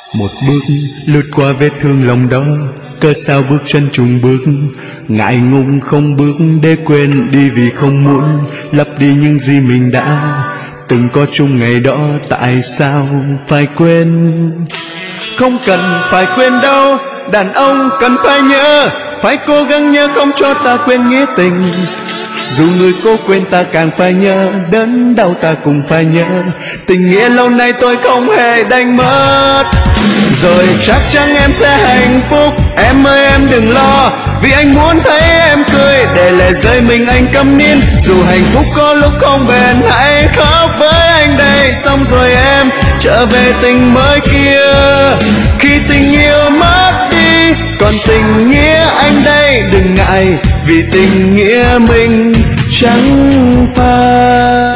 Một bước lướt qua vết thương lòng đó, cớ sao bước chân trùng bước, ngại ngùng không bước để quên đi vì không muốn lấp đi những gì mình đã từng có chung ngày đó. Tại sao phải quên? Không cần phải quên đâu, đàn ông cần phải nhớ, phải cố gắng nhớ không cho ta quên nghĩa tình. Dù người cố quên ta càng phải nhớ, đớn đau ta cũng phải nhớ, tình nghĩa lâu nay tôi không hề đánh mất. Rồi chắc chắn em sẽ hạnh phúc, em ơi em đừng lo, vì anh muốn thấy em cười để lệ rơi mình anh câm nín. Dù hạnh phúc có lúc không bền, hãy khóc với anh đây, xong rồi em trở về tình mới kia. Khi tình yêu mất đi, còn tình nghĩa anh đây đừng ngại, vì tình nghĩa mình chẳng phai.